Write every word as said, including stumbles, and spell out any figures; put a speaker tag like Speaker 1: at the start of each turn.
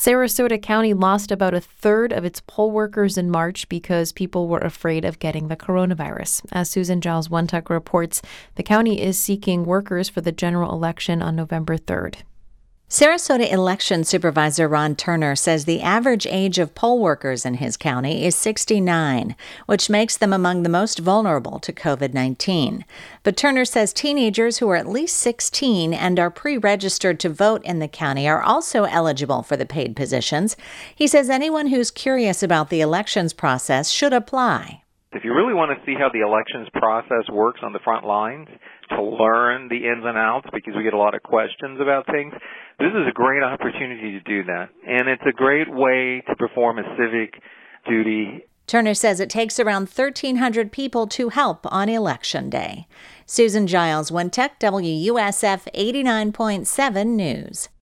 Speaker 1: Sarasota County lost about a third of its poll workers in March because people were afraid of getting the coronavirus. As Susan Giles Wontuck reports, the county is seeking workers for the general election on November third.
Speaker 2: Sarasota Election Supervisor Ron Turner says the average age of poll workers in his county is sixty-nine, which makes them among the most vulnerable to covid nineteen. But Turner says teenagers who are at least sixteen and are pre-registered to vote in the county are also eligible for the paid positions. He says anyone who's curious about the elections process should apply.
Speaker 3: If you really want to see how the elections process works on the front lines, to learn the ins and outs, because we get a lot of questions about things, this is a great opportunity to do that. And it's a great way to perform a civic duty.
Speaker 2: Turner says it takes around thirteen hundred people to help on Election Day. Susan Giles Wontuck, W U S F eighty-nine point seven News.